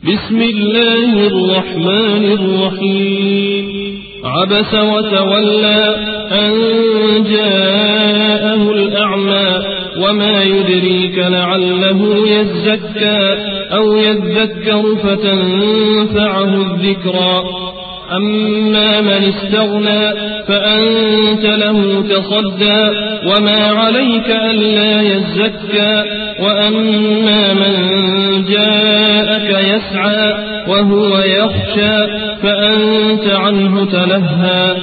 بسم الله الرحمن الرحيم. عبس وتولى أن جاءه الأعمى وما يدريك لعله يزكى أو يذكر فتنفعه الذكرى. أما من استغنى فأنت له تصدى وما عليك ألا يزكى. وأما من جاءك يسعى وهو يخشى فأنت عنه تلهى.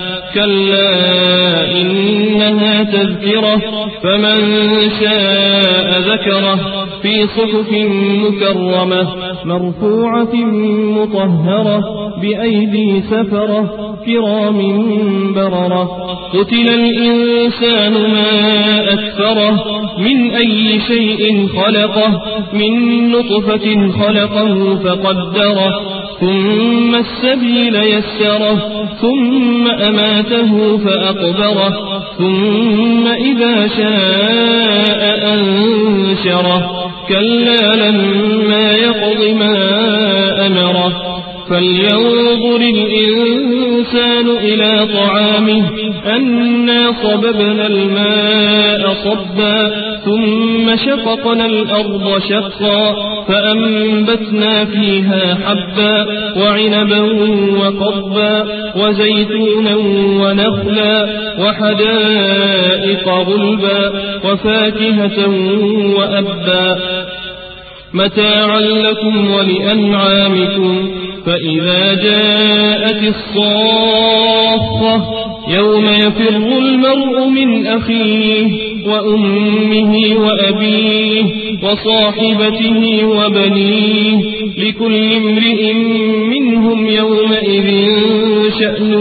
كلا إنها تذكرة فمن شاء ذكره في صحف مكرمة مرفوعة مطهرة بأيدي سفرة كرام بررة. قتل الإنسان ما أكفره من أي شيء خلقه من نطفة خلقه فقدره ثم السبيل يسره ثم أماته فأقبره ثم إذا شاء أنشره. كلا لما يقض ما أمره. فلينظر الإنسان إلى طعامه أنا صببنا الماء صبا ثم شققنا الأرض شقا فأنبتنا فيها حبا وعنبا وقضبا وزيتونا ونخلا وحدائق غلبا وفاكهة وأبا متاعا لكم ولأنعامكم. فإذا جاءت الصاخة يوم يفر المرء من أخيه وأمه وأبيه وصاحبته وبنيه لكل امرئ منهم يومئذ شأن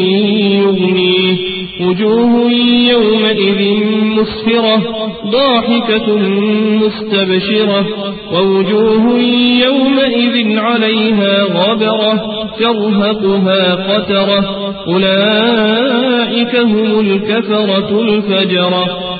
يغنيه. وجوه يومئذ مسفرة ضاحكة مستبشرة ووجوه يومئذ عليها غبرة ترهقها قترة. أولئك هم الكفرة الفجرة.